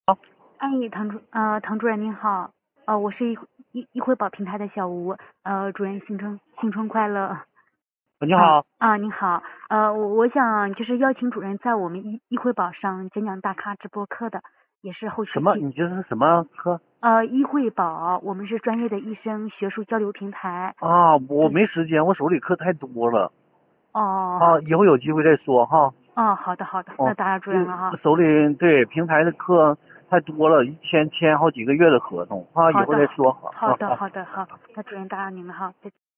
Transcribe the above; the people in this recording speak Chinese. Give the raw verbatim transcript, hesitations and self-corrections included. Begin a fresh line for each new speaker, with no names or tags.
哎，唐主，呃，唐主任您好，呃，我是一一一惠宝平台的小吴，呃，主任新春新春快乐。啊
你好。
啊，您好，呃，我我想就是邀请主任在我们一一惠宝上讲讲大咖直播课的，也是后
什么？
续提，
你这是什么课
呃，一惠宝，我们是专业的医生学术交流平台。
啊？我
对，
没时间，我手里课太多了。
哦
啊，以后有机会再说哈。
哦，好的好的，那
哦，
打扰主任了哈。
这手里对平台的课太多了，一签签好几个月的合同啊，以后
好的
再说哈。
好的
啊啊。
好的好，那主任打扰您了哈，再见。